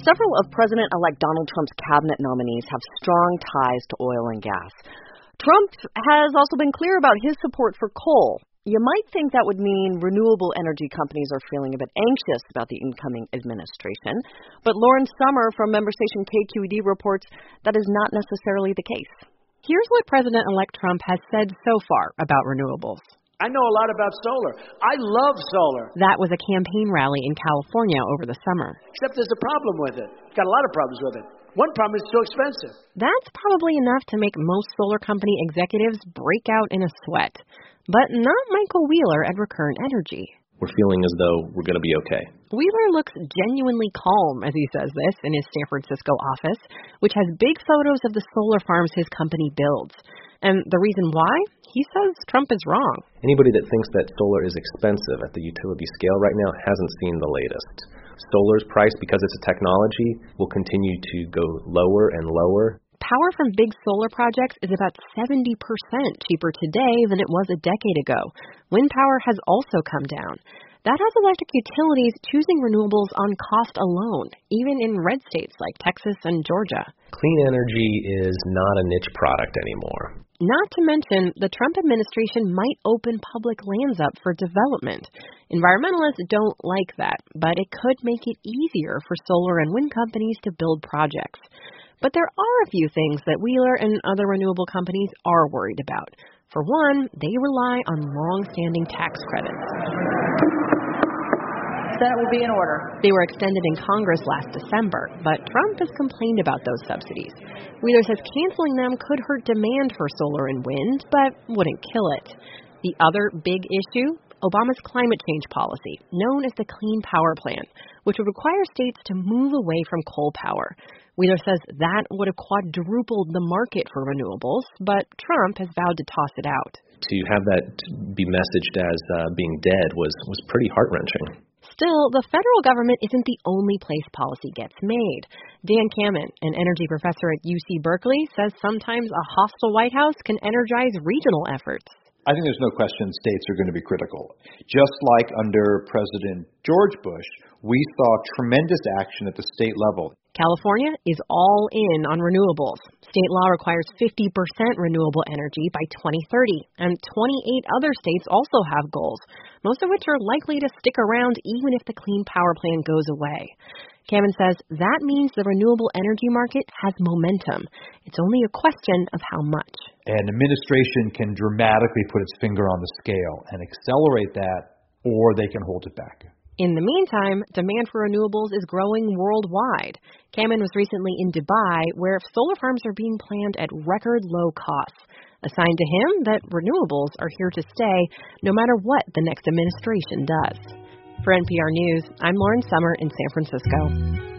Several of President-elect Donald Trump's cabinet nominees have strong ties to oil and gas. Trump has also been clear about his support for coal. You might think that would mean renewable energy companies are feeling a bit anxious about the incoming administration, but Lauren Sommer from member station KQED reports that is not necessarily the case. Here's what President-elect Trump has said so far about renewables. I know a lot about solar. I love solar. That was a campaign rally in California over the summer. Except there's a problem with it. Got a lot of problems with it. One problem is it's too expensive. That's probably enough to make most solar company executives break out in a sweat. But not Michael Wheeler at Recurrent Energy. We're feeling as though we're going to be okay. Wheeler looks genuinely calm as he says this in his San Francisco office, which has big photos of the solar farms his company builds. And the reason why? He says Trump is wrong. Anybody that thinks that solar is expensive at the utility scale right now hasn't seen the latest. Solar's price, because it's a technology, will continue to go lower and lower. Power from big solar projects is about 70% cheaper today than it was a decade ago. Wind power has also come down. That has electric utilities choosing renewables on cost alone, even in red states like Texas and Georgia. Clean energy is not a niche product anymore. Not to mention, the Trump administration might open public lands up for development. Environmentalists don't like that, but it could make it easier for solar and wind companies to build projects. But there are a few things that Wheeler and other renewable companies are worried about. For one, they rely on long-standing tax credits. Senate will be in order. They were extended in Congress last December, but Trump has complained about those subsidies. Wheeler says canceling them could hurt demand for solar and wind, but wouldn't kill it. The other big issue? Obama's climate change policy, known as the Clean Power Plan, which would require states to move away from coal power. Wheeler says that would have quadrupled the market for renewables, but Trump has vowed to toss it out. To have that be messaged as being dead was pretty heart-wrenching. Still, the federal government isn't the only place policy gets made. Dan Kammen, an energy professor at UC Berkeley, says sometimes a hostile White House can energize regional efforts. I think there's no question states are going to be critical. Just like under President George Bush, we saw tremendous action at the state level. California is all in on renewables. State law requires 50% renewable energy by 2030, and 28 other states also have goals, most of which are likely to stick around even if the Clean Power Plan goes away. Kammen says that means the renewable energy market has momentum. It's only a question of how much. An administration can dramatically put its finger on the scale and accelerate that, or they can hold it back. In the meantime, demand for renewables is growing worldwide. Kammen was recently in Dubai, where solar farms are being planned at record low costs. A sign to him that renewables are here to stay, no matter what the next administration does. For NPR News, I'm Lauren Sommer in San Francisco.